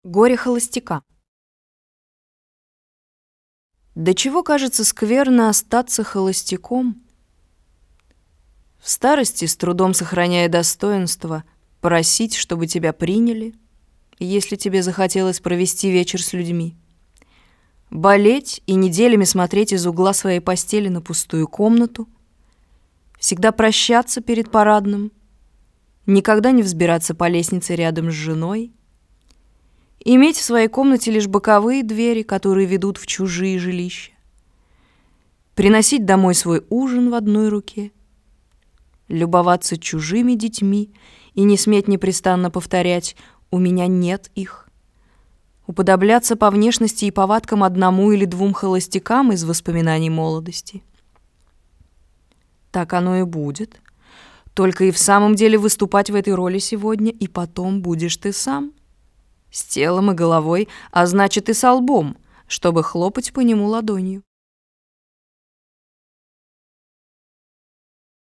Горе холостяка. До чего кажется скверно остаться холостяком? В старости, с трудом сохраняя достоинство, просить, чтобы тебя приняли, если тебе захотелось провести вечер с людьми. Болеть и неделями смотреть из угла своей постели на пустую комнату, всегда прощаться перед парадным, никогда не взбираться по лестнице рядом с женой, иметь в своей комнате лишь боковые двери, которые ведут в чужие жилища, приносить домой свой ужин в одной руке, любоваться чужими детьми и не сметь непрестанно повторять «у меня нет их», уподобляться по внешности и повадкам одному или двум холостякам из воспоминаний молодости. Так оно и будет. Только и в самом деле выступать в этой роли сегодня, и потом будешь ты сам. С телом и головой, а значит и со лбом, чтобы хлопать по нему ладонью.